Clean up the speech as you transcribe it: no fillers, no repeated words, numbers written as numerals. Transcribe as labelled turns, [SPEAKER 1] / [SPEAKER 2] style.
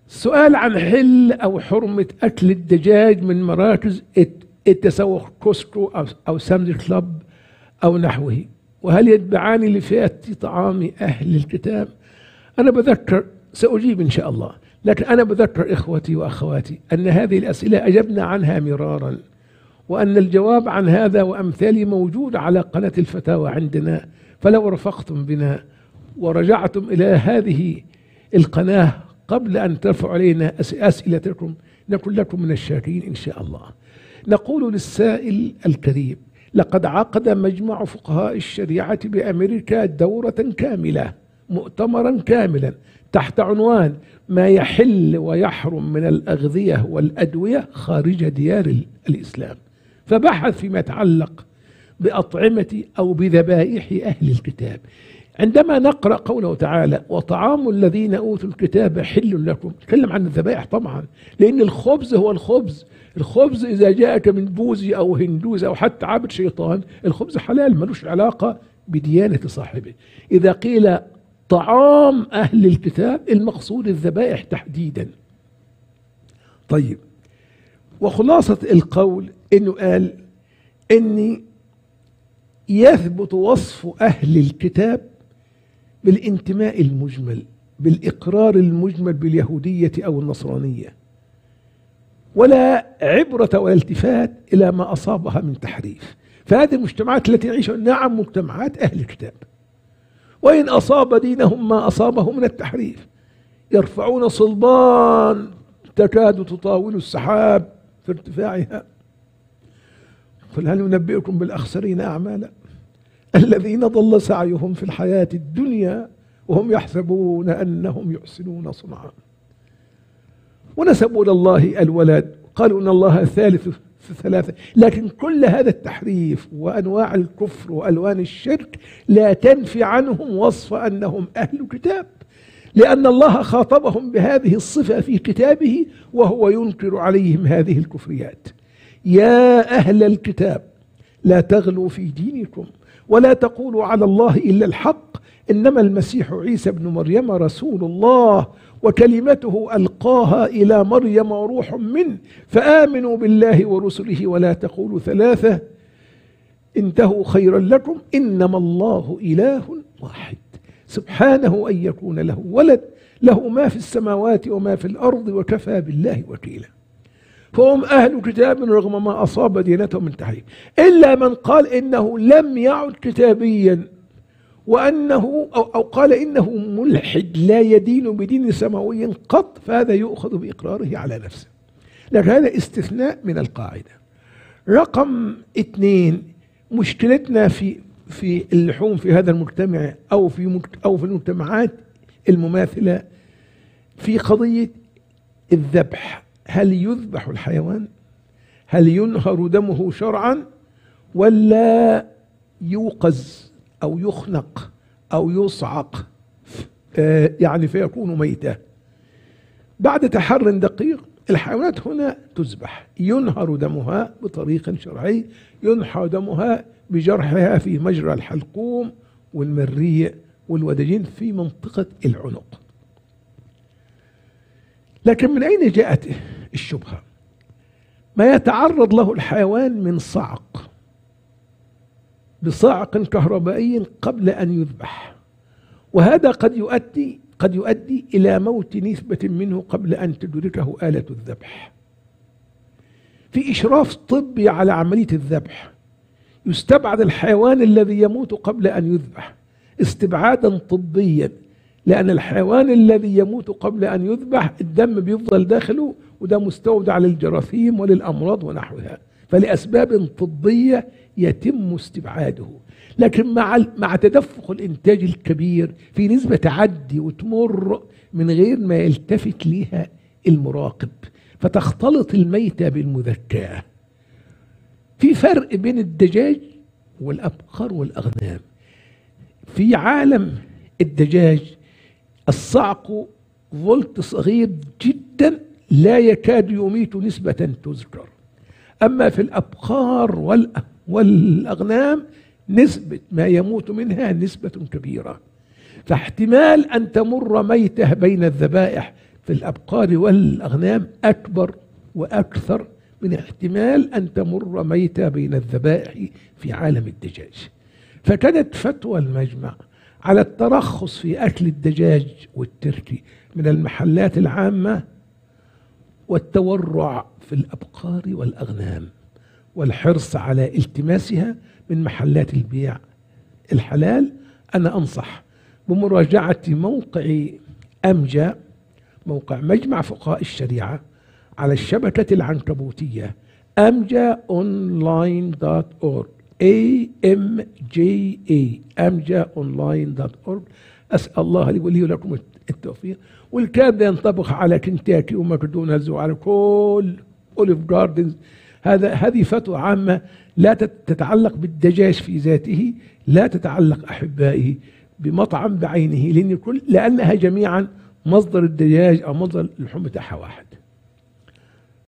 [SPEAKER 1] سؤال عن حل أو حرمة أكل الدجاج من مراكز التسوق كوستكو أو سامري كلاب أو نحوه، وهل يتبعان لفئة طعام أهل الكتاب؟ أنا بذكر، سأجيب إن شاء الله، لكن أنا بذكر إخوتي وأخواتي أن هذه الأسئلة أجبنا عنها مرارا، وأن الجواب عن هذا وأمثاله موجود على قناة الفتاوى عندنا، فلو رفقتم بنا ورجعتم إلى هذه القناة قبل أن ترفعوا علينا أسئلتكم نكون لكم من الشاكرين إن شاء الله. نقول للسائل الكريم: لقد عقد مجمع فقهاء الشريعة بأمريكا دورة كاملة، مؤتمرا كاملا تحت عنوان ما يحل ويحرم من الأغذية والأدوية خارج ديار الإسلام، فبحث فيما يتعلق بأطعمة أو بذبائح أهل الكتاب. عندما نقرأ قوله تعالى: وطعام الذين أوتوا الكتاب حل لكم، تكلم عن الذبائح طبعا، لأن الخبز هو الخبز. الخبز إذا جاءك من بوذي أو هندوس أو حتى عبد شيطان، الخبز حلال ملوش علاقة بديانة صاحبه. إذا قيل طعام أهل الكتاب المقصود الذبائح تحديدا. طيب، وخلاصة القول إنه قال إني يثبت وصف أهل الكتاب بالانتماء المجمل، بالإقرار المجمل باليهودية أو النصرانية، ولا عبرة ولا التفات إلى ما أصابها من تحريف. فهذه المجتمعات التي نعيشها نعم مجتمعات أهل الكتاب، وإن أصاب دينهم ما أصابه من التحريف يرفعون صلبان تكاد تطاول السحاب في ارتفاعها. قل هل ننبئكم بالأخسرين أعمالا الذين ضل سعيهم في الحياة الدنيا وهم يحسبون أنهم يحسنون صنعا. ونسبوا إلى الله الولد، قالوا إن الله ثالث في ثلاثة. لكن كل هذا التحريف وأنواع الكفر وألوان الشرك لا تنفي عنهم وصف أنهم أهل كتاب، لأن الله خاطبهم بهذه الصفة في كتابه وهو ينكر عليهم هذه الكفريات. يا أهل الكتاب لا تغلوا في دينكم ولا تقولوا على الله إلا الحق، إنما المسيح عيسى ابن مريم رسول الله وكلمته ألقاها إلى مريم وروح منه، فآمنوا بالله ورسله ولا تقولوا ثلاثة انتهوا خيرا لكم، إنما الله إله واحد سبحانه أن يكون له ولد، له ما في السماوات وما في الأرض وكفى بالله وكيلا. فهم أهل كتاب رغم ما أصاب دينتهم من تحريف، إلا من قال إنه لم يعد كتابيا وأنه أو قال إنه ملحد لا يدين بدين سماوي قط، فهذا يؤخذ بإقراره على نفسه. لكن هذا استثناء من القاعدة. رقم 2، مشكلتنا في اللحوم في هذا المجتمع أو في المجتمعات المماثلة في قضية الذبح. هل يذبح الحيوان؟ هل ينهر دمه شرعا ولا يوقز أو يخنق أو يصعق يعني فيكون ميتة؟ بعد تحر دقيق الحيوانات هنا تذبح، ينهر دمها بطريق شرعي، ينهر دمها بجرحها في مجرى الحلقوم والمريء والودجين في منطقة العنق. لكن من أين جاءت الشبهة؟ ما يتعرض له الحيوان من صعق بصعق كهربائي قبل أن يذبح، وهذا قد يؤدي إلى موت نسبة منه قبل أن تدركه آلة الذبح. في إشراف طبي على عملية الذبح يستبعد الحيوان الذي يموت قبل أن يذبح استبعادا طبيا، لأن الحيوان الذي يموت قبل أن يذبح الدم بيفضل داخله، وده مستودع للجراثيم وللأمراض ونحوها، فلأسباب طبية يتم استبعاده. لكن مع تدفق الإنتاج الكبير في نسبة تعدي وتمر من غير ما يلتفت لها المراقب، فتختلط الميتة بالمذكاة. في فرق بين الدجاج والأبقار والأغنام. في عالم الدجاج الصعق فولت صغير جدا لا يكاد يميت نسبة تذكر، أما في الأبقار والأغنام نسبة ما يموت منها نسبة كبيرة، فاحتمال أن تمر ميتة بين الذبائح في الأبقار والأغنام أكبر وأكثر من احتمال أن تمر ميتة بين الذبائح في عالم الدجاج. فكانت فتوى المجمع على الترخص في أكل الدجاج والتركي من المحلات العامة، والتورع في الأبقار والأغنام، والحرص على التماسها من محلات البيع الحلال. أنا أنصح بمراجعة موقع أمجا، موقع مجمع فقهاء الشريعة، على الشبكة العنكبوتية amjaonline.org amjaonline.org. أسأل الله لي ولي ولكم التوفيق. والكلام ده ينطبق على كنتاكي وماكدونالدز وعلى كل أوليف جاردنز. هذه فتوى عامة لا تتعلق بالدجاج في ذاته، لا تتعلق أحبائي بمطعم بعينه، لأنها جميعا مصدر الدجاج أو مصدر اللحوم بتاعها واحد.